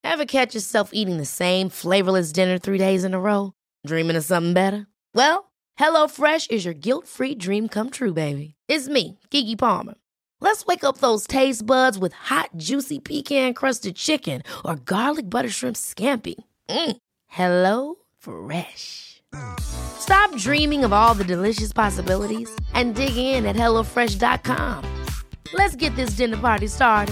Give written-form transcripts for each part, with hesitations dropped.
Ever catch yourself eating the same flavorless dinner 3 days in a row? Dreaming of something better? Well, HelloFresh is your guilt-free dream come true, baby. It's me, Keke Palmer. Let's wake up those taste buds with hot, juicy pecan-crusted chicken or garlic butter shrimp scampi. Hello Fresh. Stop dreaming of all the delicious possibilities and dig in at HelloFresh.com. Let's get this dinner party started.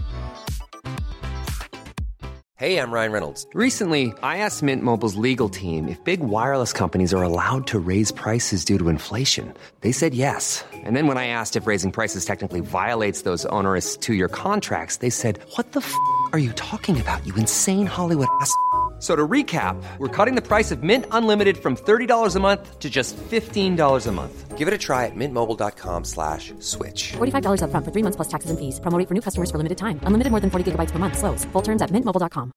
Hey, I'm Ryan Reynolds. Recently, I asked Mint Mobile's legal team if big wireless companies are allowed to raise prices due to inflation. They said yes. And then when I asked if raising prices technically violates those onerous 2-year contracts, they said, "What the f*** are you talking about, you insane Hollywood ass?" So to recap, we're cutting the price of Mint Unlimited from $30 a month to just $15 a month. Give it a try at mintmobile.com/switch. $45 up front for 3 months plus taxes and fees. Promo rate for new customers for limited time. Unlimited more than 40 gigabytes per month. Slows full terms at mintmobile.com.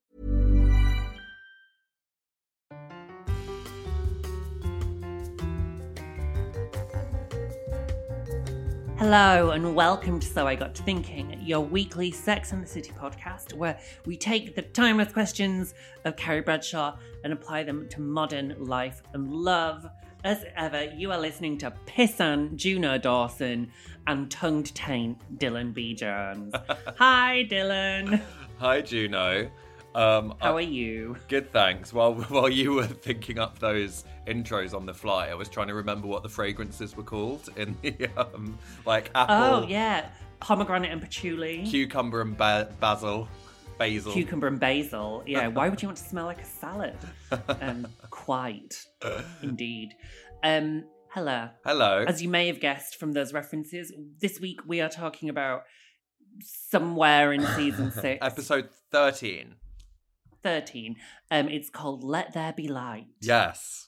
Hello and welcome to So I Got to Thinking, your weekly Sex and the City podcast where we take the timeless questions of Carrie Bradshaw and apply them to modern life and love. As ever, you are listening to Pissan Juno Dawson and tongued taint Dylan B. Jones. Hi, Dylan. Hi, Juno. How are you? Good, thanks. While you were thinking up those intros on the fly, I was trying to remember what the fragrances were called in the like apple. Oh yeah, pomegranate and patchouli, cucumber and basil. Cucumber and basil. Yeah. Why would you want to smell like a salad? Quite, indeed. Hello. Hello. As you may have guessed from those references, this week we are talking about somewhere in season 6, episode 13. 13. It's called Let There Be Light. Yes.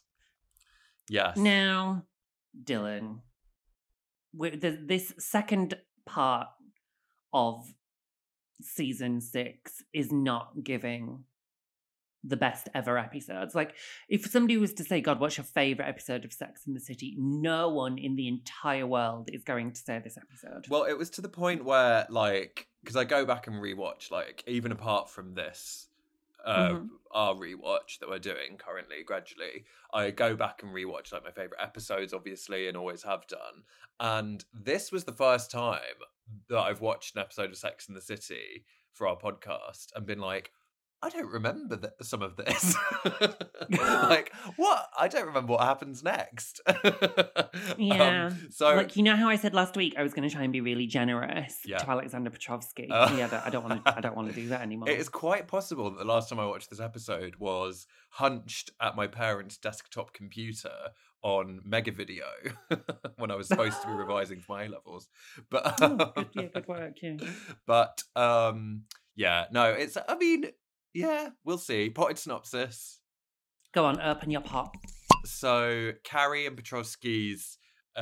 Now, Dylan, this second part of season 6 is not giving the best ever episodes. Like, if somebody was to say, God, what's your favourite episode of Sex and the City? No one in the entire world is going to say this episode. Well, it was to the point where, like, because I go back and rewatch, like, even apart from this, our rewatch that we're doing currently, gradually, I go back and rewatch, like, my favourite episodes, obviously, and always have done. And this was the first time that I've watched an episode of Sex and the City for our podcast and been like, I don't remember some of this. Like, what? I don't remember what happens next. Yeah. So, like, you know how I said last week I was going to try and be really generous to Alexander Petrovsky? Yeah, I don't want to do that anymore. It is quite possible that the last time I watched this episode was hunched at my parents' desktop computer on Mega Video when I was supposed to be revising for my A-levels. But good work. Yeah. But yeah, no, it's. I mean. Yeah, we'll see. Potted synopsis. Go on, open your pot. So, Carrie and Petrovsky's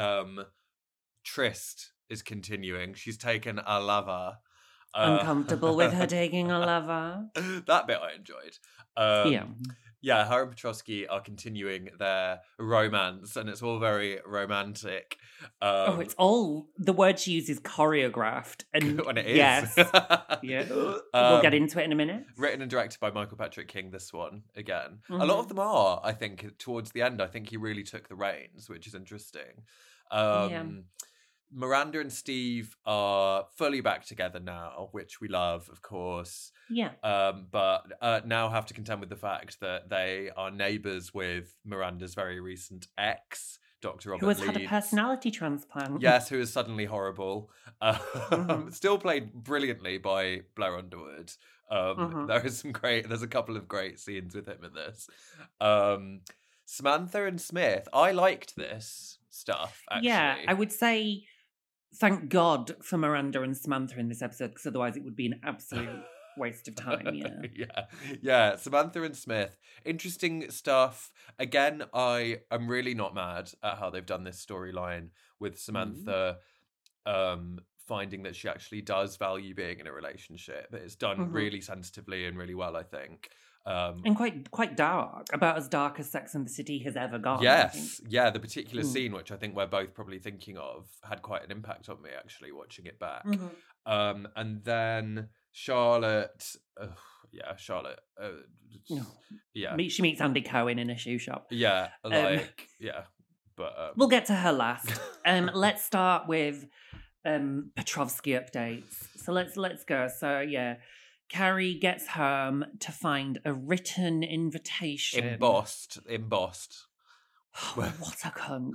tryst is continuing. She's taken a lover. Uncomfortable with her taking a lover. That bit I enjoyed. Yeah, her and Petrovsky are continuing their romance, and it's all very romantic. It's all, the word she uses, choreographed. And when it is. Yes. Yeah. We'll get into it in a minute. Written and directed by Michael Patrick King, this one, again. Mm-hmm. A lot of them are, I think, towards the end. I think he really took the reins, which is interesting. Miranda and Steve are fully back together now, which we love, of course. Yeah. But now have to contend with the fact that they are neighbours with Miranda's very recent ex, Dr. Robert Who has Leeds. had a personality transplant. Yes, who is suddenly horrible. Still played brilliantly by Blair Underwood. There's a couple of great scenes with him in this. Samantha and Smith, I liked this stuff, actually. Yeah, I would say thank God for Miranda and Samantha in this episode, because otherwise it would be an absolute waste of time. Yeah. Samantha and Smith, interesting stuff. Again, I am really not mad at how they've done this storyline with Samantha finding that she actually does value being in a relationship. It's done really sensitively and really well, I think. And quite dark, about as dark as Sex and the City has ever gone. Yes, yeah, the particular scene, which I think we're both probably thinking of, had quite an impact on me, actually, watching it back. And then Charlotte, yeah, Charlotte. No. Yeah, She meets Andy Cohen in a shoe shop. yeah, like yeah, but We'll get to her last. Let's start with Petrovsky updates. So let's go. So yeah, Carrie gets home to find a written invitation. embossed. What a cunt.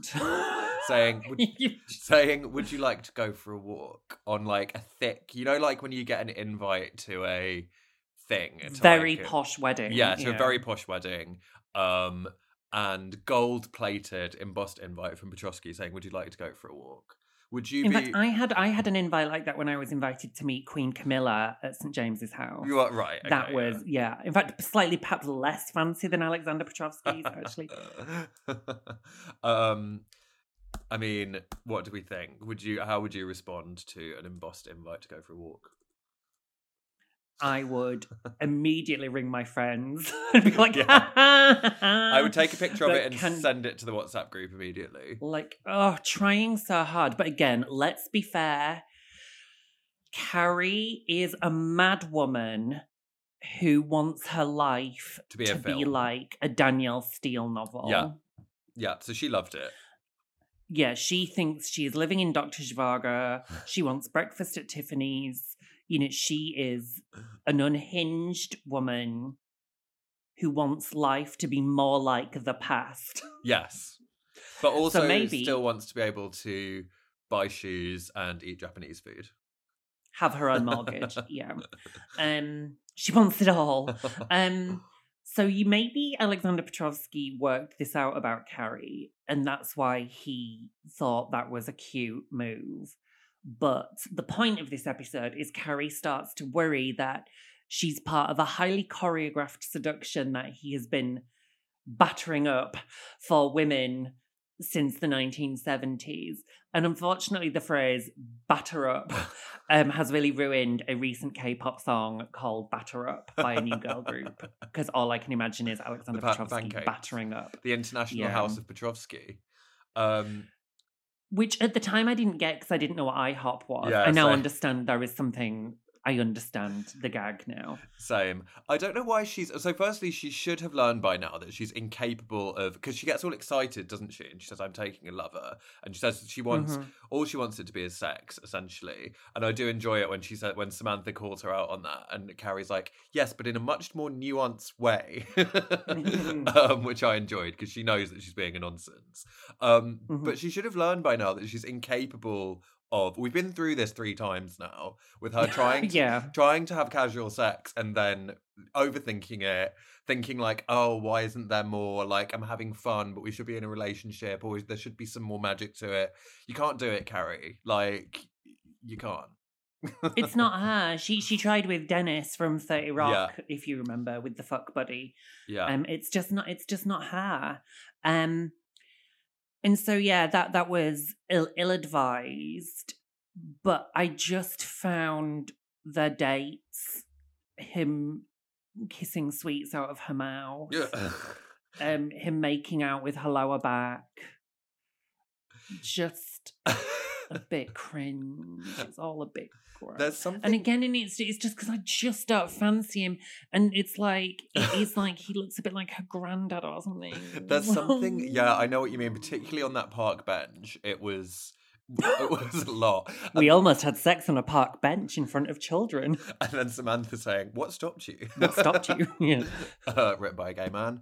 saying, would you like to go for a walk on like a thick, like when you get an invite to a thing. Very posh wedding. Yeah, to a very posh wedding. And gold-plated embossed invite from Petrovsky saying, would you like to go for a walk? Would you In fact, I had an invite like that when I was invited to meet Queen Camilla at St. James's House. You are right. Okay, that was, yeah. In fact, slightly perhaps less fancy than Alexander Petrovsky's, actually. I mean, what do we think? How would you respond to an embossed invite to go for a walk? I would immediately ring my friends and be like, I would take a picture of it and send it to the WhatsApp group immediately. Like, trying so hard. But again, let's be fair. Carrie is a mad woman who wants her life to be like a Danielle Steele novel. Yeah. Yeah, so she loved it. Yeah, she thinks she is living in Dr. Zhivago. She wants breakfast at Tiffany's. She is an unhinged woman who wants life to be more like the past. Yes. But also still wants to be able to buy shoes and eat Japanese food. Have her own mortgage, yeah. She wants it all. So maybe Alexander Petrovsky worked this out about Carrie, and that's why he thought that was a cute move. But the point of this episode is Carrie starts to worry that she's part of a highly choreographed seduction that he has been battering up for women since the 1970s. And unfortunately, the phrase batter up has really ruined a recent K-pop song called Batter Up by a new girl group. Because all I can imagine is Alexander Petrovsky battering up. The International House of Petrovsky. Which at the time I didn't get because I didn't know what IHOP was. Yeah, I now understand there is something. I understand the gag now. Same. I don't know why so firstly, she should have learned by now that she's incapable of, because she gets all excited, doesn't she? And she says, I'm taking a lover. And she says she wants, all she wants it to be is sex, essentially. And I do enjoy it when Samantha calls her out on that. And Carrie's like, yes, but in a much more nuanced way, which I enjoyed because she knows that she's being a nonsense. But she should have learned by now that she's incapable of, we've been through this 3 times now with her trying to have casual sex and then overthinking it, thinking like, oh, why isn't there more, like, I'm having fun but we should be in a relationship, or there should be some more magic to it. You can't do it, Carrie. Like, you can't. It's not her. She tried with Dennis from 30 Rock, if you remember, with the fuck buddy. Yeah. It's just not her. And so, that was ill-advised, but I just found the dates, him kissing sweets out of her mouth, him making out with her lower back, just a bit cringe. It's all a bit gross. There's something... And again, it's just because I just don't fancy him. And it's like he looks a bit like her granddad or something. There's something, I know what you mean, particularly on that park bench. It was a lot. We almost had sex on a park bench in front of children. And then Samantha saying, what stopped you? What stopped you? Yeah. Written by a gay man.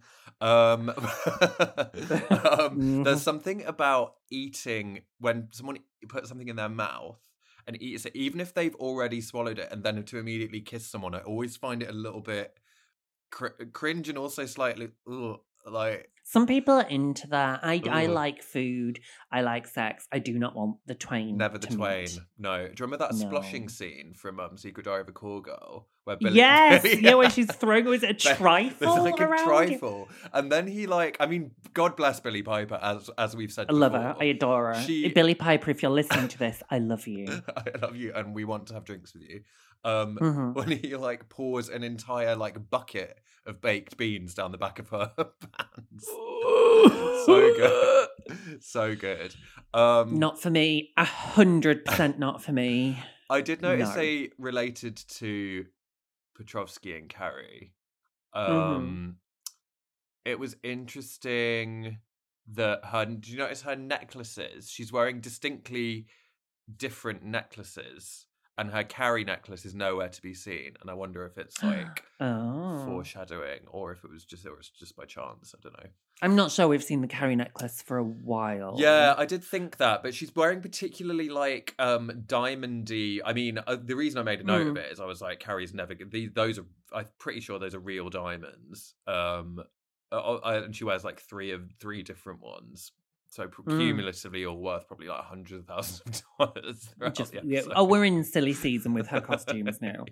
There's something about eating when someone puts something in their mouth and eats it, even if they've already swallowed it, and then to immediately kiss someone, I always find it a little bit cringe and also slightly like. Some people are into that. I like food. I like sex. I do not want the twain. Never the twain. Meet. No. Do you remember that sploshing scene from Secret Diary of a Call Girl? Where Billy, where she's throwing, was it a trifle? There's like a around? trifle. And then he God bless Billie Piper, as we've said before. I love her. I adore her. Billie Piper, if you're listening to this, I love you. I love you, and we want to have drinks with you. When he pours an entire bucket of baked beans down the back of her pants. So good. So good. Not for me. 100% not for me. I did notice they related to Petrovsky and Carrie. Mm-hmm. It was interesting that do you notice her necklaces? She's wearing distinctly different necklaces, and her Carrie necklace is nowhere to be seen. And I wonder if it's like foreshadowing, or if it was just by chance. I don't know. I'm not sure we've seen the Carrie necklace for a while. Yeah, I did think that, but she's wearing particularly like diamondy. I mean, the reason I made a note of it is I was like, Carrie's never. Those are. I'm pretty sure those are real diamonds. And she wears like three different ones. So cumulatively, all worth probably like hundreds of thousands of dollars. We're in silly season with her costumes now.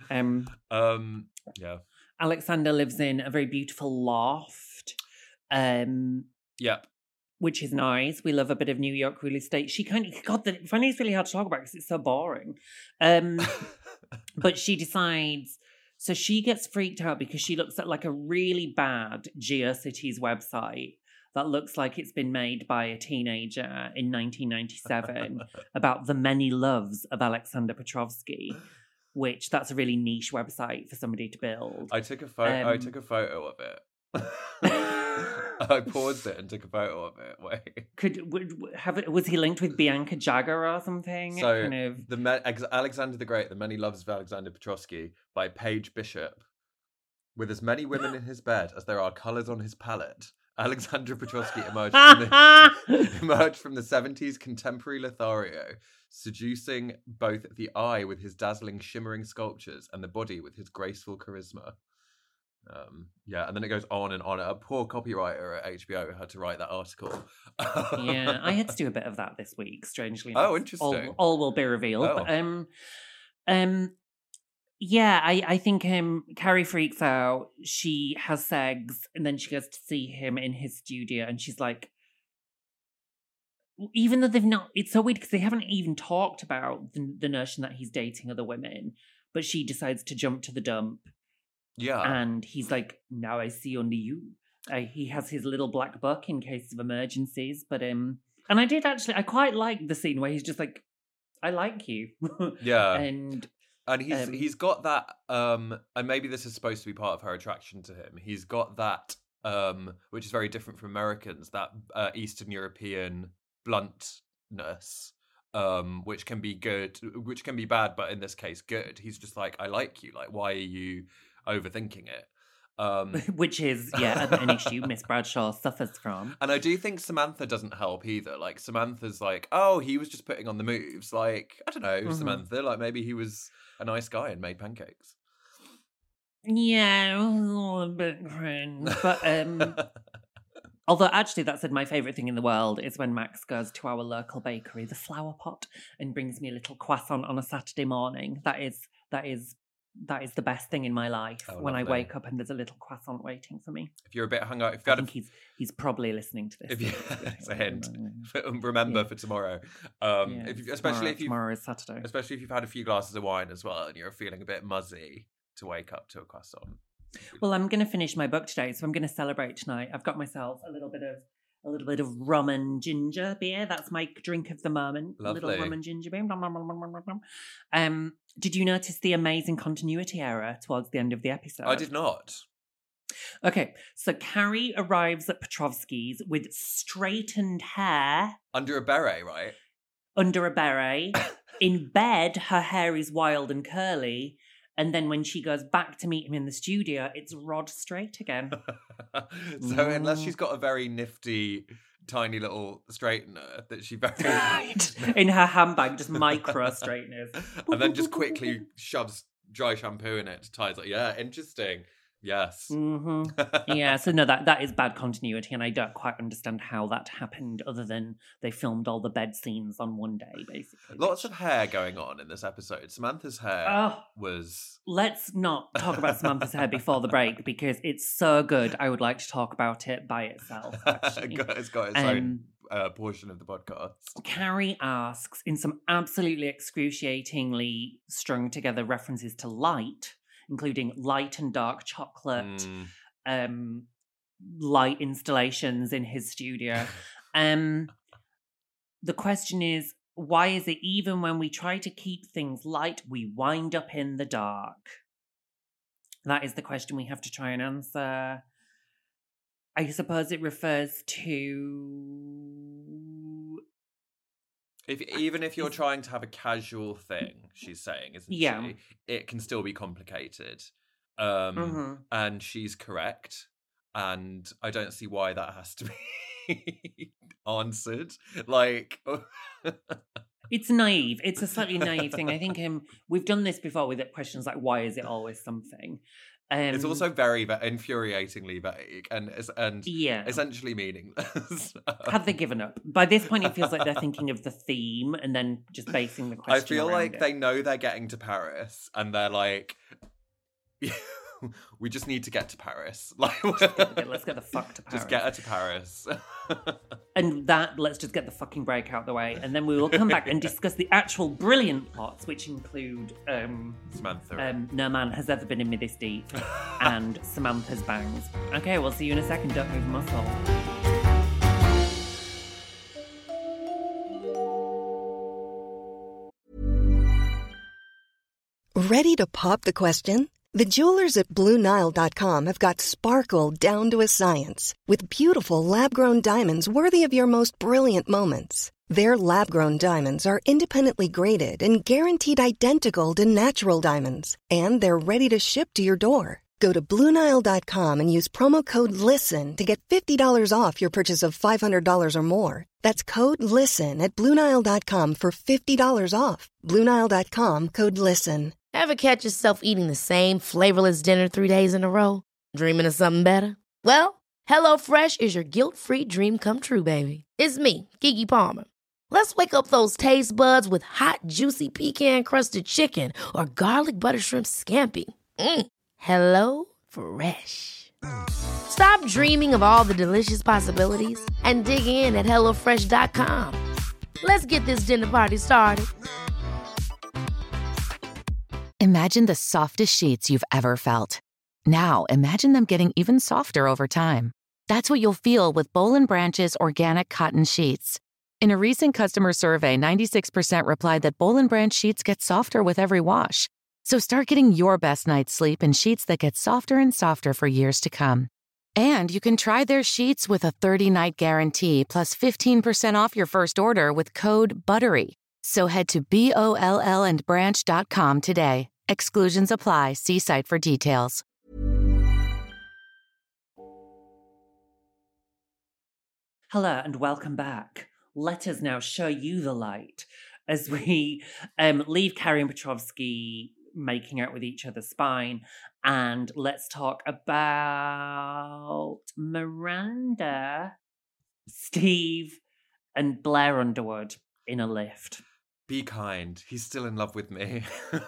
Yeah. Alexander lives in a very beautiful loft. Yep. Which is nice. We love a bit of New York real estate. She kind of funny is really hard to talk about because it's so boring. But she decides. So she gets freaked out because she looks at like a really bad GeoCities website that looks like it's been made by a teenager in 1997 about the many loves of Alexander Petrovsky, which that's a really niche website for somebody to build. I took a photo. I took a photo of it. I paused it and took a photo of it. Wait, was he linked with Bianca Jagger or something? So Alexander the Great, The Many Loves of Alexander Petrovsky by Paige Bishop. With as many women in his bed as there are colours on his palette, Alexander Petrovsky emerged from the 70s contemporary Lothario, seducing both the eye with his dazzling shimmering sculptures and the body with his graceful charisma. And then it goes on and on. A poor copywriter at HBO had to write that article. Yeah, I had to do a bit of that this week, strangely. Oh, interesting. All will be revealed. Oh. But, yeah, I think Carrie freaks out. She has sex, and then she goes to see him in his studio, and she's like, even though they've not, it's so weird because they haven't even talked about the notion that he's dating other women, but she decides to jump to the dump. Yeah. And he's like, now I see only you. He has his little black book in case of emergencies. But, and I quite like the scene where he's just like, I like you. Yeah. And he's got that, and maybe this is supposed to be part of her attraction to him. He's got that, which is very different from Americans, that Eastern European bluntness, which can be good, which can be bad, but in this case, good. He's just like, I like you. Like, why are you overthinking it? Which is an issue Miss Bradshaw suffers from. And I do think Samantha doesn't help either. Like, Samantha's like, oh, he was just putting on the moves. Like, I don't know, Samantha, like maybe he was a nice guy and made pancakes. Yeah, it was all a bit cringe. But although actually that said, my favourite thing in the world is when Max goes to our local bakery, the Flower Pot, and brings me a little croissant on a Saturday morning. That is the best thing in my life. When I wake up and there's a little croissant waiting for me. If you're a bit hungover, I think he's probably listening to this. It's a hint. Remember for tomorrow. Especially if tomorrow is Saturday. Especially if you've had a few glasses of wine as well and you're feeling a bit muzzy, to wake up to a croissant. Well, I'm going to finish my book today, so I'm going to celebrate tonight. I've got myself a little bit of rum and ginger beer. That's my drink of the moment. Lovely. A little rum and ginger beer. Did you notice the amazing continuity error towards the end of the episode? I did not. Okay, so Carrie arrives at Petrovsky's with straightened hair. Under a beret, right? Under a beret. In bed, her hair is wild and curly. And then when she goes back to meet him in the studio, it's rod straight again. So unless she's got a very nifty, tiny little straightener that she in her handbag, just micro straighteners, and then just quickly shoves dry shampoo in it to tie it. Like, yeah, interesting. Yes. Mm-hmm. Yeah, so no, that is bad continuity, and I don't quite understand how that happened, other than they filmed all the bed scenes on one day, basically. Lots of hair going on in this episode. Samantha's hair was... Let's not talk about Samantha's hair before the break, because it's so good. I would like to talk about it by itself, actually. It's got its own portion of the podcast. Carrie asks, in some absolutely excruciatingly strung together references to light, including light and dark chocolate, light installations in his studio. The question is, why is it even when we try to keep things light, we wind up in the dark? That is the question we have to try and answer. I suppose it refers to... Even if you're trying to have a casual thing, she's saying, isn't she? It can still be complicated. And she's correct. And I don't see why that has to be answered. Like... It's naive. It's a slightly naive thing. I think we've done this before with questions like, why is it always something? It's also very infuriatingly vague and essentially meaningless. Have they given up? By this point, it feels like they're thinking of the theme and then just basing the question I feel like it. They know they're getting to Paris and they're like... we just need to get to Paris. Like, let's get the fuck to Paris. Just get her to Paris. And let's just get the fucking break out the way. And then we will come back and discuss the actual brilliant plots, which include Samantha. No Man Has Ever Been in Me This Deep and Samantha's Bangs. Okay, we'll see you in a second. Don't move a muscle. Ready to pop the question? The jewelers at BlueNile.com have got sparkle down to a science with beautiful lab-grown diamonds worthy of your most brilliant moments. Their lab-grown diamonds are independently graded and guaranteed identical to natural diamonds, and they're ready to ship to your door. Go to BlueNile.com and use promo code LISTEN to get $50 off your purchase of $500 or more. That's code LISTEN at BlueNile.com for $50 off. BlueNile.com, code LISTEN. Ever catch yourself eating the same flavorless dinner 3 days in a row? Dreaming of something better? Well, HelloFresh is your guilt-free dream come true, baby. It's me, Keke Palmer. Let's wake up those taste buds with hot, juicy pecan-crusted chicken or garlic butter shrimp scampi. Hello Fresh. Stop dreaming of all the delicious possibilities and dig in at HelloFresh.com. Let's get this dinner party started. Imagine the softest sheets you've ever felt. Now, imagine them getting even softer over time. That's what you'll feel with Boll & Branch's organic cotton sheets. In a recent customer survey, 96% replied that Boll & Branch sheets get softer with every wash. So start getting your best night's sleep in sheets that get softer and softer for years to come. And you can try their sheets with a 30-night guarantee plus 15% off your first order with code BUTTERY. So head to BOLLandbranch.com today. Exclusions apply. See site for details. Hello and welcome back. Let us now show you the light as we leave Carrie and Petrovsky making out with each other's spine, and let's talk about Miranda, Steve, and Blair Underwood in a lift. Be kind. He's still in love with me.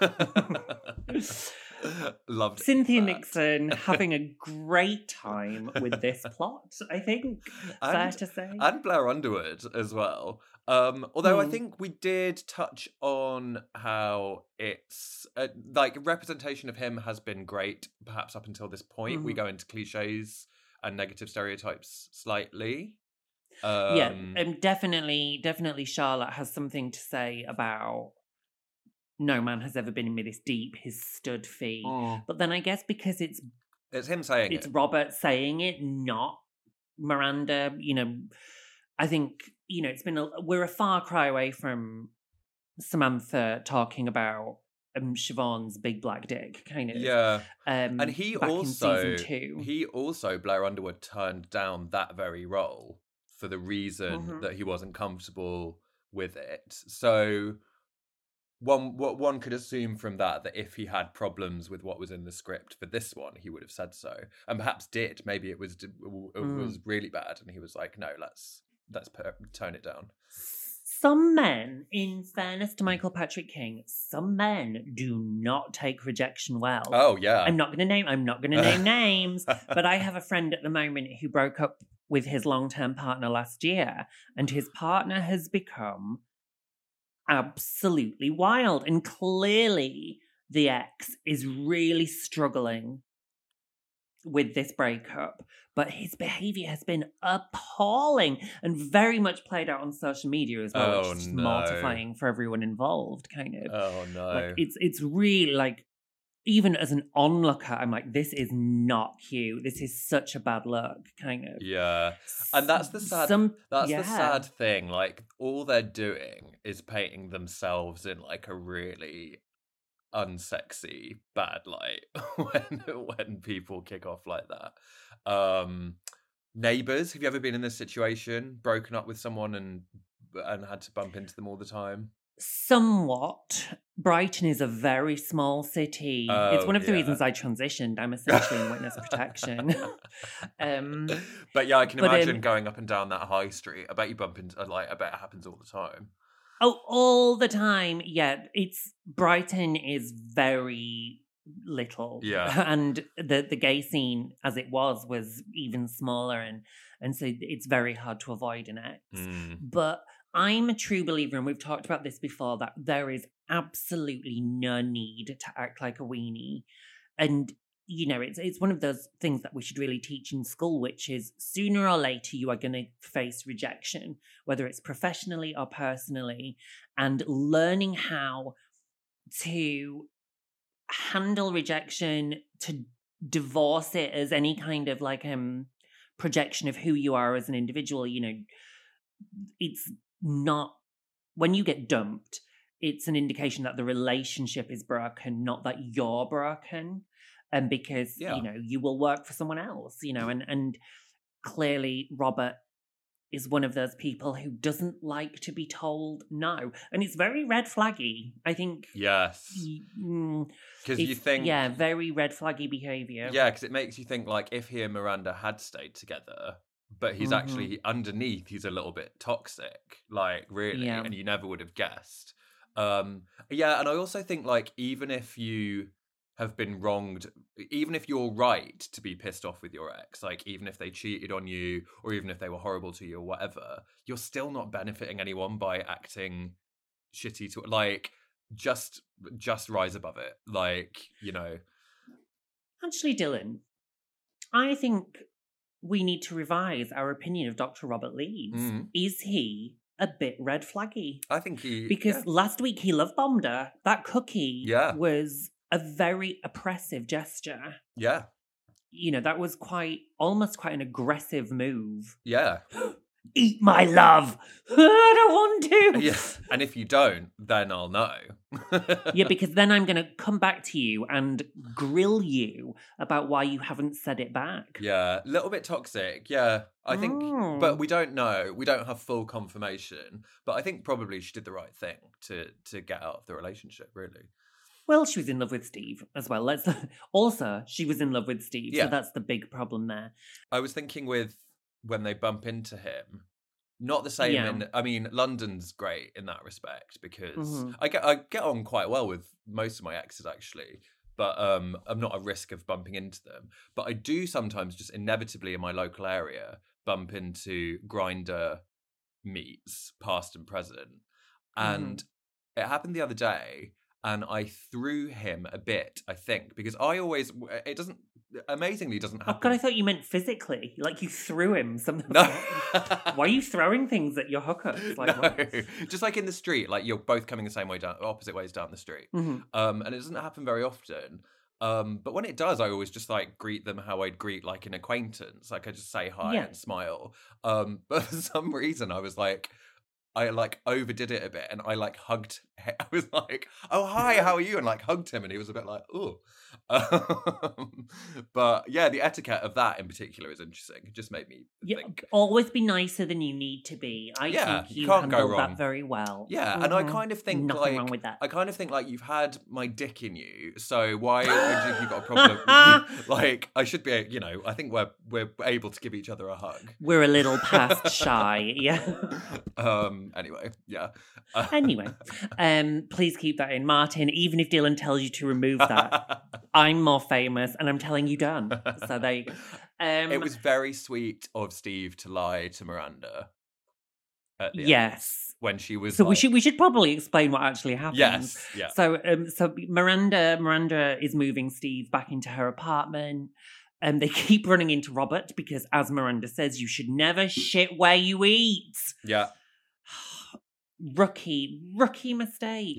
Loved Cynthia that. Nixon having a great time with this plot, I think. Fair to say. And Blair Underwood as well. Although I think we did touch on how it's like representation of him has been great, perhaps up until this point. We go into cliches and negative stereotypes slightly. Definitely Charlotte has something to say about No Man Has Ever Been in Me This Deep, his stud fee. But then I guess because it's him saying it's Robert saying it, not Miranda, I think, we're a far cry away from Samantha talking about Siobhan's big black dick, kind of. Yeah. And he back also, in season 2. Blair Underwood turned down that very role for the reason that he wasn't comfortable with it. So one could assume from that if he had problems with what was in the script for this one, he would have said so, and perhaps did. Maybe it was really bad, and he was like, "No, let's tone it down." Some men, in fairness to Michael Patrick King, some men do not take rejection well. Oh yeah. I'm not going to name names, but I have a friend at the moment who broke up with his long-term partner last year, and his partner has become absolutely wild. And clearly the ex is really struggling with this breakup, but his behaviour has been appalling and very much played out on social media as well, which is just mortifying for everyone involved, kind of. Oh no. Like, it's really like even as an onlooker, I'm like, this is not cute. This is such a bad look, kind of. Yeah. And that's the sad the sad thing. Like, all they're doing is painting themselves in like a really unsexy bad light when people kick off like that. Neighbours, have you ever been in this situation? Broken up with someone and had to bump into them all the time? Somewhat. Brighton is a very small city. It's one of the reasons I transitioned. I'm essentially in witness protection. But yeah, I can imagine going up and down that high street. I bet you bump into, I bet it happens all the time. Oh, all the time. Yeah, Brighton is very little. Yeah. And the gay scene as it was even smaller, and so it's very hard to avoid an ex. But I'm a true believer, and we've talked about this before, that there is absolutely no need to act like a weenie. And, you know, it's one of those things that we should really teach in school, which is sooner or later you are going to face rejection, whether it's professionally or personally, and learning how to handle rejection, to divorce it as any kind of like projection of who you are as an individual. You know, it's not, when you get dumped, it's an indication that the relationship is broken, not that you're broken. And because, you know, you will work for someone else, you know, and clearly Robert is one of those people who doesn't like to be told no. And it's very red flaggy, I think. Yes. Because you think... Yeah, very red flaggy behaviour. Yeah, because it makes you think, like, if he and Miranda had stayed together, but he's actually, underneath, he's a little bit toxic, like, really, and you never would have guessed. Yeah, and I also think, like, even if you have been wronged, even if you're right to be pissed off with your ex, like even if they cheated on you or even if they were horrible to you or whatever, you're still not benefiting anyone by acting shitty to, like, just rise above it, like, you know. Actually, Dylan, I think we need to revise our opinion of Dr. Robert Leeds. Is he a bit red flaggy? I think he... Because last week he love bombed her. That cookie was a very oppressive gesture. Yeah. You know, that was almost quite an aggressive move. Yeah. Eat my love. I don't want to. Yeah. And if you don't, then I'll know. Yeah, because then I'm going to come back to you and grill you about why you haven't said it back. Yeah. A little bit toxic. Yeah. I think, but we don't know. We don't have full confirmation. But I think probably she did the right thing to get out of the relationship, really. Well, she was in love with Steve as well. Also, she was in love with Steve, so that's the big problem there. I was thinking with when they bump into him, not the same. I mean, London's great in that respect because I get on quite well with most of my exes actually, but I'm not at risk of bumping into them. But I do sometimes just inevitably in my local area bump into Grindr meets, past and present, and it happened the other day. And I threw him a bit, I think, because it doesn't happen. Oh God, I thought you meant physically. Like you threw him something. No. Why are you throwing things at your hookers? Like, no. what? Just like in the street, like you're both coming the same way down, opposite ways down the street. And it doesn't happen very often. But when it does, I always just like greet them how I'd greet like an acquaintance. Like I just say hi and smile. But for some reason I was like, I like overdid it a bit and I like hugged him. I was like, oh, hi, how are you? And like hugged him and he was a bit like, oh. But yeah, the etiquette of that in particular is interesting. It just made me think. Always be nicer than you need to be. I think you can't handled that very well. Yeah, and I kind of think nothing wrong with that. I kind of think like you've had my dick in you, so why would you got a problem? Like I should be, you know, I think we're able to give each other a hug. We're a little past shy, yeah. Anyway, yeah. Anyway, please keep that in, Martin. Even if Dylan tells you to remove that, I'm more famous, and I'm telling you don't. So there you go. It was very sweet of Steve to lie to Miranda. At the end, when she was. So like... we should probably explain what actually happened. Yes. Yeah. So Miranda is moving Steve back into her apartment. They keep running into Robert because, as Miranda says, you should never shit where you eat. Yeah. Rookie mistake. Yeah.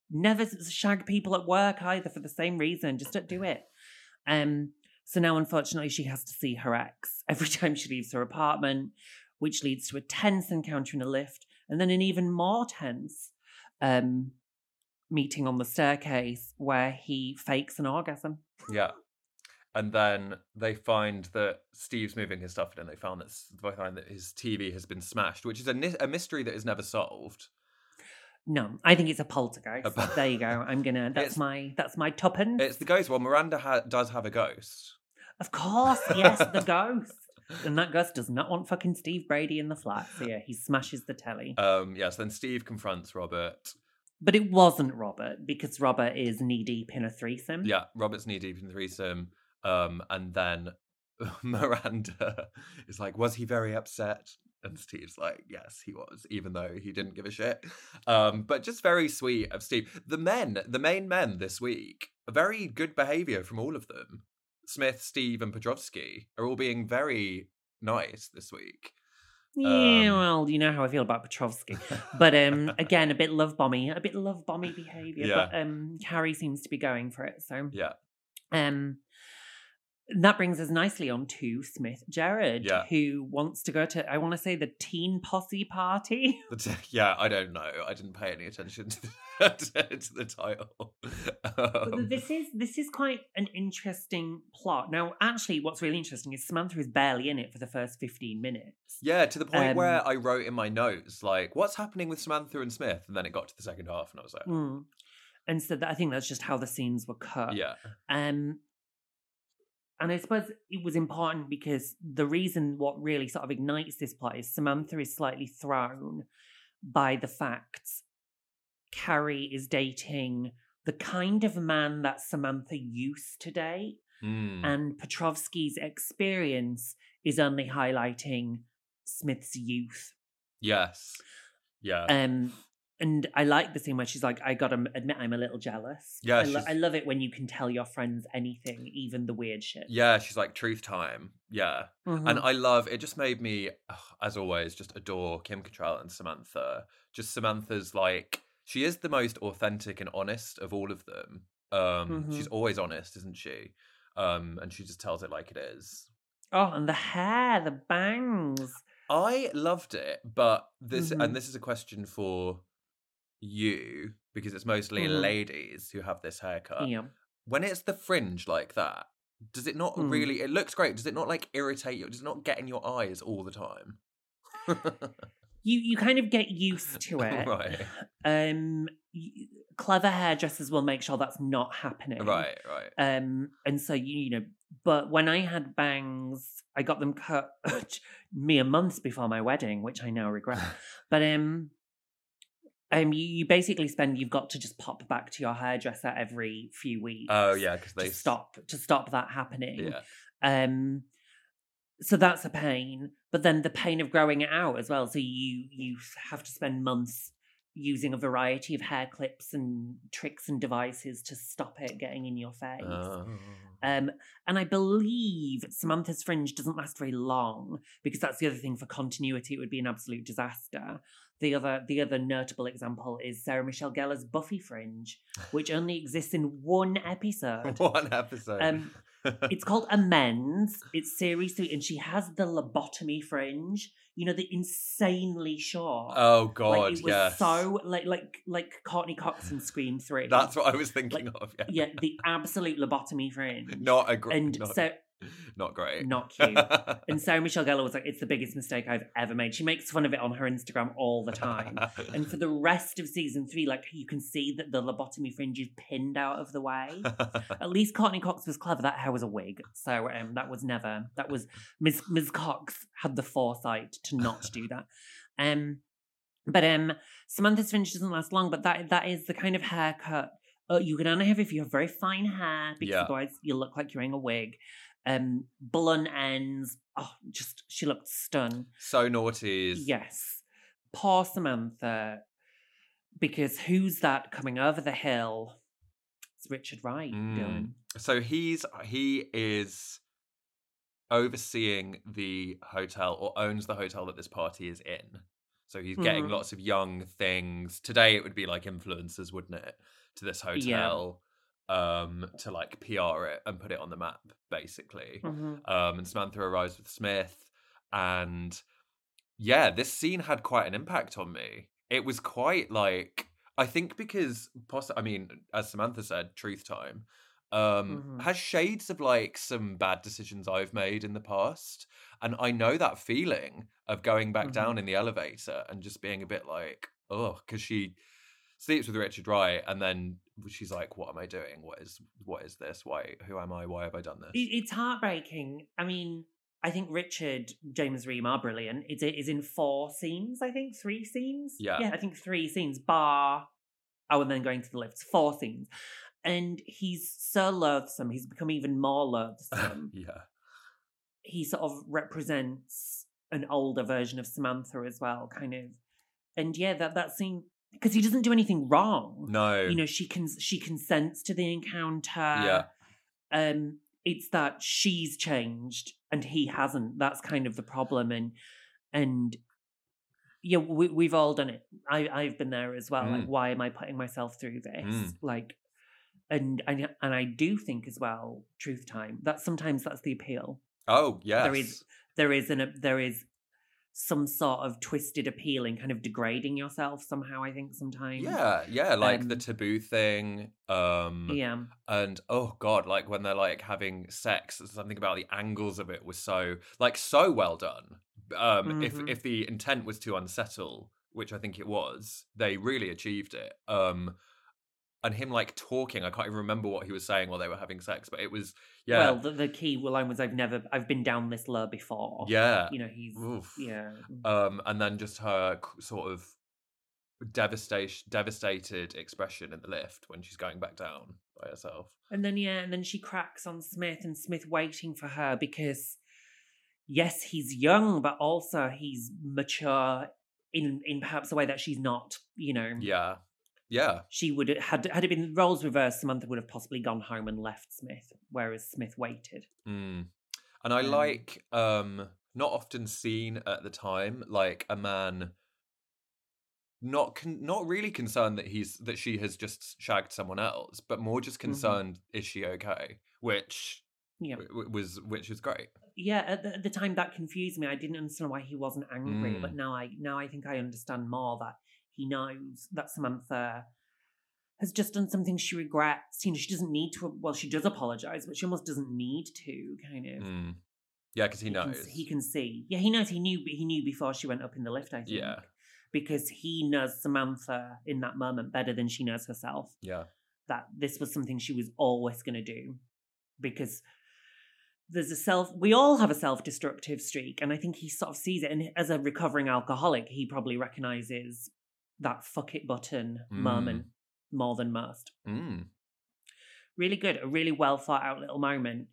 never shag people at work either for the same reason. Just don't do it. So now, unfortunately, she has to see her ex every time she leaves her apartment, which leads to a tense encounter in a lift, and then an even more tense meeting on the staircase where he fakes an orgasm. Yeah. And then they find that Steve's moving his stuff in, and they find that his TV has been smashed, which is a mystery that is never solved. No, I think it's a poltergeist. There you go. That's my tuppence. It's the ghost. Well, Miranda does have a ghost. Of course, yes, the ghost. And that ghost does not want fucking Steve Brady in the flat. So yeah, he smashes the telly. Yes, then Steve confronts Robert. But it wasn't Robert, because Robert is knee-deep in a threesome. Yeah, Robert's knee-deep in a threesome. And then Miranda is like, was he very upset? And Steve's like, yes, he was, even though he didn't give a shit. But just very sweet of Steve. The main men this week, very good behaviour from all of them. Smith, Steve, and Petrovsky are all being very nice this week. Yeah, well, you know how I feel about Petrovsky. But again, a bit love bomby behaviour. Yeah. But Carrie seems to be going for it. So Yeah. That brings us nicely on to Smith Jerrod, Yeah. who wants to go to, I want to say, the teen posse party. Yeah, I don't know. I didn't pay any attention to the title. But this is quite an interesting plot. Now, actually, what's really interesting is Samantha is barely in it for the first 15 minutes. Yeah, to the point where I wrote in my notes, like, what's happening with Samantha and Smith? And then it got to the second half, and I was like... And so I think that's just how the scenes were cut. Yeah. And I suppose it was important because the reason what really sort of ignites this plot is Samantha is slightly thrown by the fact Carrie is dating the kind of man that Samantha used to date. And Petrovsky's experience is only highlighting Smith's youth. Yes. Yeah. And I like the scene where she's like, I gotta admit I'm a little jealous. Yeah, I love it when you can tell your friends anything, even the weird shit. Yeah, she's like, truth time. Yeah. Mm-hmm. And I love, it just made me, as always, just adore Kim Cattrall and Samantha. Just Samantha's like, she is the most authentic and honest of all of them. She's always honest, isn't she? And she just tells it like it is. Oh, and the hair, the bangs. I loved it, but this is a question for you, because it's mostly ladies who have this haircut. Yeah. When it's the fringe like that, does it not really, it looks great, does it not like irritate you? Does it not get in your eyes all the time? You kind of get used to it. Right. Clever hairdressers will make sure that's not happening. Right. And so, you know, but when I had bangs, I got them cut mere months before my wedding, which I now regret. But you basically you've got to just pop back to your hairdresser every few weeks. Oh yeah, because they to stop that happening. Yeah. So that's a pain, but then the pain of growing it out as well. So you have to spend months using a variety of hair clips and tricks and devices to stop it getting in your face. Oh. And I believe Samantha's fringe doesn't last very long, because that's the other thing. For continuity, it would be an absolute disaster. The other notable example is Sarah Michelle Gellar's Buffy fringe, which only exists in one episode. One episode. It's called Amends. It's series 3, and she has the lobotomy fringe. You know, the insanely short. Oh God, like, it was so like Courtney Cox in Scream 3. That's what I was thinking of. Yeah, the absolute lobotomy fringe. Not a great. Not great. Not cute. And Sarah Michelle Gellar was like, it's the biggest mistake I've ever made. She makes fun of it on her Instagram all the time. And for the rest of season 3, like, you can see that the lobotomy fringe is pinned out of the way. At least Courtney Cox was clever. That hair was a wig. So that was Ms. Cox had the foresight to not do that. But Samantha's fringe doesn't last long, but that is the kind of haircut you can only have if you have very fine hair, because otherwise you look like you're wearing a wig. Blunt ends. Oh, just, she looked stunned. So naughty. Yes. Poor Samantha. Because who's that coming over the hill? It's Richard Wright, Dylan. So he is overseeing the hotel, or owns the hotel that this party is in. So he's getting lots of young things. Today it would be like influencers, wouldn't it? To this hotel. To like PR it and put it on the map, basically. And Samantha arrives with Smith, and yeah, this scene had quite an impact on me. It was quite like, I think because I mean, as Samantha said, truth time has shades of like some bad decisions I've made in the past, and I know that feeling of going back down in the elevator and just being a bit like, oh, because she sleeps with Richard Wright, and then she's like, what am I doing? What is this? Who am I? Why have I done this? It's heartbreaking. I mean, I think Richard, James Ream are brilliant. It is in 4 scenes, I think. 3 scenes? Yeah, I think 3 scenes, bar, and then going to the lifts. 4 scenes. And he's so loathsome. He's become even more loathsome. Yeah. He sort of represents an older version of Samantha as well, kind of. And yeah, that scene... Because he doesn't do anything wrong. No. You know, she consents to the encounter. Yeah. It's that she's changed and he hasn't. That's kind of the problem. And yeah, we've all done it. I've been there as well. Like, why am I putting myself through this? Like, and I do think as well, truth time. That sometimes that's the appeal. Oh yes. There is some sort of twisted appeal in kind of degrading yourself somehow, I think, sometimes. Yeah, like the taboo thing. Yeah. And oh god, like when they're like having sex, something about the angles of it was so well done. If the intent was to unsettle, which I think it was, they really achieved it. And him like talking, I can't even remember what he was saying while they were having sex, but it was Well, the key line was, I've been down this low before. Yeah. You know, he's yeah. And then just her sort of devastated expression in the lift when she's going back down by herself. And then she cracks on Smith, and Smith waiting for her because yes, he's young, but also he's mature in perhaps a way that she's not, you know. Yeah. Yeah. She would had it been roles reversed, Samantha would have possibly gone home and left Smith, whereas Smith waited. And I like not often seen at the time, like a man not really concerned that she has just shagged someone else, but more just concerned, is she okay? Which is great. Yeah, at the time that confused me. I didn't understand why he wasn't angry, but now I think I understand more that he knows that Samantha has just done something she regrets. You know, she doesn't need to. Well, she does apologise, but she almost doesn't need to. Kind of. Yeah, because he knows. He can see. Yeah, he knows. He knew before she went up in the lift. I think. Yeah. Because he knows Samantha in that moment better than she knows herself. Yeah. That this was something she was always going to do, because we all have a self-destructive streak, and I think he sort of sees it. And as a recovering alcoholic, he probably recognises that fuck it button moment more than most. Really good, a really well thought out little moment.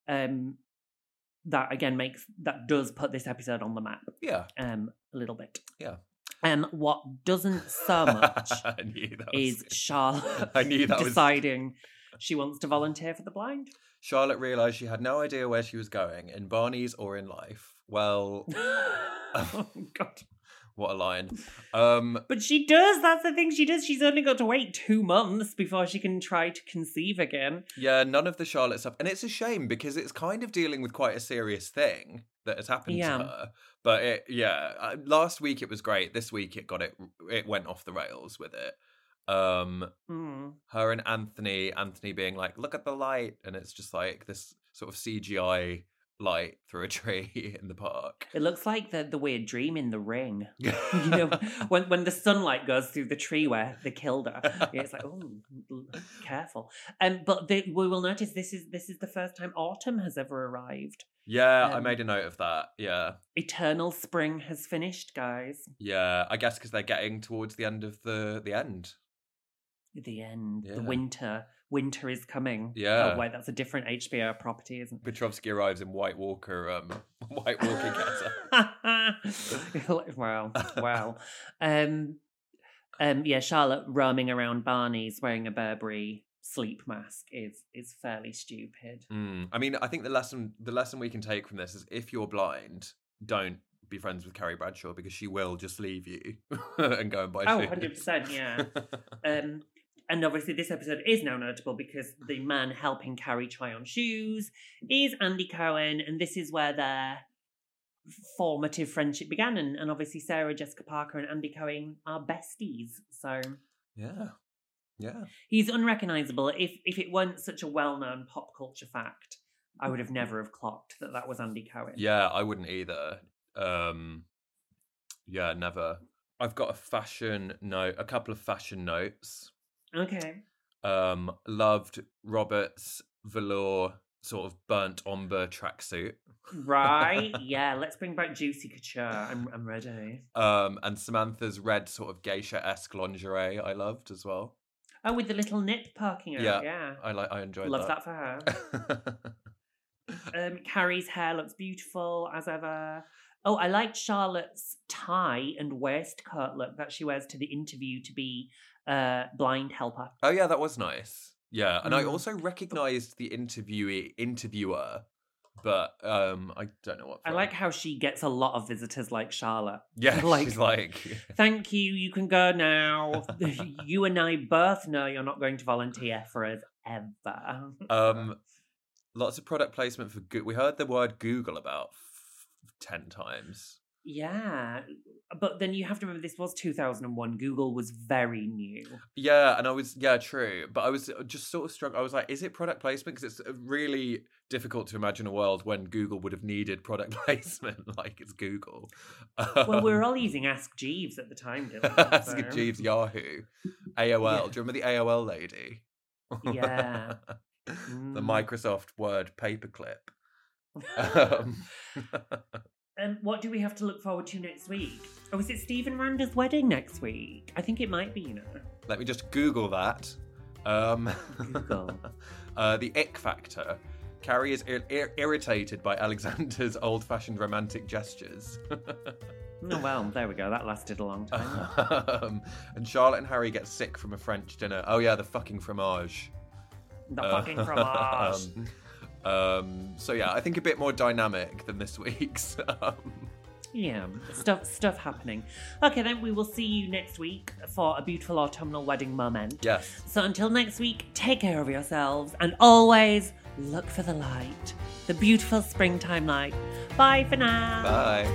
That again does put this episode on the map. Yeah. A little bit. Yeah. What doesn't so much is Charlotte I knew that deciding she wants to volunteer for the blind. Charlotte realised she had no idea where she was going, in Barney's or in life. Well, oh God. What a line. But she does. That's the thing she does. She's only got to wait 2 months before she can try to conceive again. Yeah, none of the Charlotte stuff. And it's a shame because it's kind of dealing with quite a serious thing that has happened to her. But last week it was great. This week it went off the rails with it. Her and Anthony being like, look at the light. And it's just like this sort of CGI light through a tree in the park. It looks like the weird dream in The Ring. You know, when the sunlight goes through the tree where they killed her. It's like, oh, careful. But we will notice this is the first time autumn has ever arrived. Yeah, I made a note of that. Yeah. Eternal spring has finished, guys. Yeah, I guess because they're getting towards the end of the end. The end. Yeah. The winter. Winter is coming. Yeah. Oh, wait, that's a different HBO property, isn't it? Petrovsky arrives in White Walker getup. Wow. Yeah, Charlotte roaming around Barney's wearing a Burberry sleep mask is fairly stupid. I mean, I think the lesson we can take from this is if you're blind, don't be friends with Carrie Bradshaw because she will just leave you and go and buy Oh, shoes. 100%, yeah. And obviously this episode is now notable because the man helping Carrie try on shoes is Andy Cohen, and this is where their formative friendship began. And obviously Sarah Jessica Parker and Andy Cohen are besties. So Yeah. he's unrecognisable. If it weren't such a well-known pop culture fact, I would have never have clocked that was Andy Cohen. Yeah, I wouldn't either. Yeah, never. I've got a couple of fashion notes. Okay. Loved Robert's velour sort of burnt umber tracksuit. Right. Yeah, let's bring back Juicy Couture. I'm ready. And Samantha's red sort of geisha-esque lingerie I loved as well. Oh, with the little nip poking out. Yeah. I enjoyed Love that. that for her. Carrie's hair looks beautiful as ever. Oh, I liked Charlotte's tie and waistcoat look that she wears to the interview to be blind helper. Oh yeah, that was nice. Yeah, and I also recognised the interviewer, but I don't know what. I like how she gets a lot of visitors like Charlotte. Yeah, she's like, thank you can go now. You and I both know you're not going to volunteer for us ever. Lots of product placement for Google. We heard the word Google about 10 times. Yeah, but then you have to remember this was 2001. Google was very new. Yeah, and true. But I was just sort of struck. I was like, is it product placement? Because it's really difficult to imagine a world when Google would have needed product placement. Like, it's Google. Well, we were all using Ask Jeeves at the time, didn't we? Ask Jeeves, Yahoo, AOL. Yeah. Do you remember the AOL lady? Yeah. The Microsoft Word paperclip. And what do we have to look forward to next week? Oh, is it Stephen Randa's wedding next week? I think it might be, Let me just Google that. Google. The ick factor. Carrie is irritated by Alexander's old-fashioned romantic gestures. Oh, well, there we go. That lasted a long time. And Charlotte and Harry get sick from a French dinner. Oh, yeah, the fucking fromage. The fucking fromage. So yeah, I think a bit more dynamic than this week's. Yeah, stuff happening. Okay, then we will see you next week for a beautiful autumnal wedding moment. Yes. So until next week, take care of yourselves and always look for the light, the beautiful springtime light. Bye for now. Bye.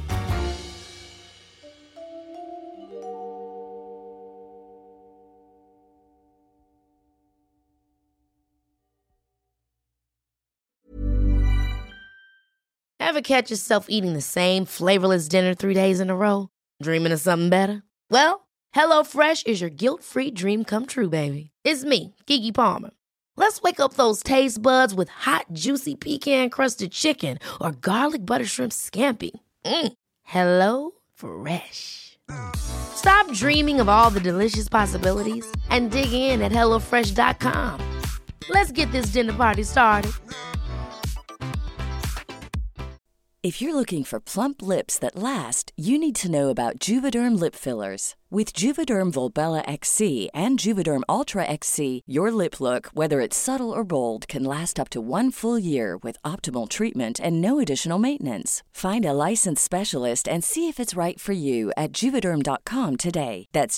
Ever catch yourself eating the same flavorless dinner 3 days in a row? Dreaming of something better? Well, HelloFresh is your guilt-free dream come true, baby. It's me, Keke Palmer. Let's wake up those taste buds with hot, juicy pecan-crusted chicken or garlic butter shrimp scampi. Hello Fresh. Stop dreaming of all the delicious possibilities and dig in at HelloFresh.com. Let's get this dinner party started. If you're looking for plump lips that last, you need to know about Juvederm lip fillers. With Juvederm Volbella XC and Juvederm Ultra XC, your lip look, whether it's subtle or bold, can last up to 1 full year with optimal treatment and no additional maintenance. Find a licensed specialist and see if it's right for you at Juvederm.com today. That's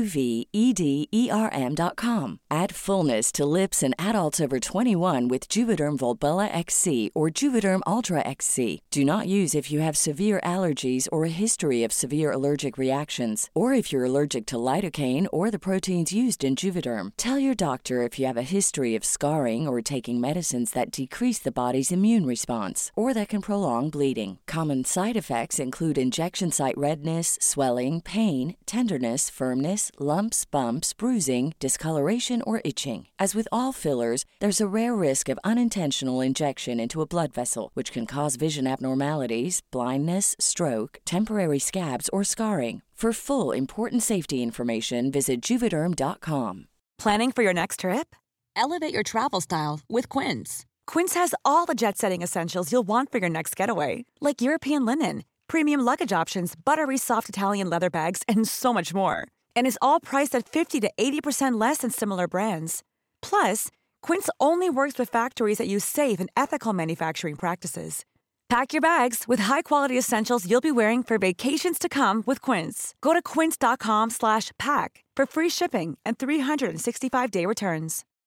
JUVEDERM.com. Add fullness to lips in adults over 21 with Juvederm Volbella XC or Juvederm Ultra XC. Do not use if you have severe allergies or a history of severe allergic reactions, or if you're allergic to lidocaine or the proteins used in Juvederm. Tell your doctor if you have a history of scarring or taking medicines that decrease the body's immune response or that can prolong bleeding. Common side effects include injection site redness, swelling, pain, tenderness, firmness, lumps, bumps, bruising, discoloration, or itching. As with all fillers, there's a rare risk of unintentional injection into a blood vessel, which can cause vision abnormalities, blindness, stroke, temporary scabs, or scarring. For full, important safety information, visit Juvederm.com. Planning for your next trip? Elevate your travel style with Quince. Quince has all the jet-setting essentials you'll want for your next getaway, like European linen, premium luggage options, buttery soft Italian leather bags, and so much more. And is all priced at 50 to 80% less than similar brands. Plus, Quince only works with factories that use safe and ethical manufacturing practices. Pack your bags with high-quality essentials you'll be wearing for vacations to come with Quince. Go to quince.com/pack for free shipping and 365-day returns.